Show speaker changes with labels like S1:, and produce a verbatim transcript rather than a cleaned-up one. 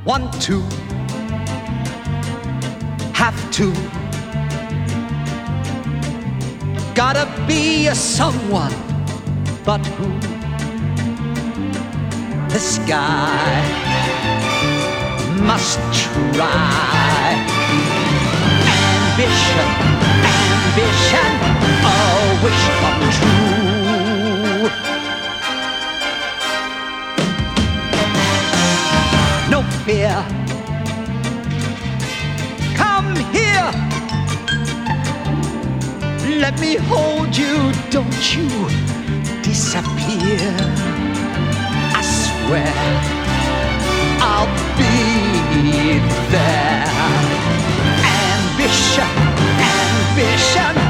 S1: want to, have to, gotta be a someone, but who? This guy must try. Ambition, ambition, a wish come true. No fear, come here. Let me hold you, don't you disappear. I swear I'll be there. Ambition, ambition,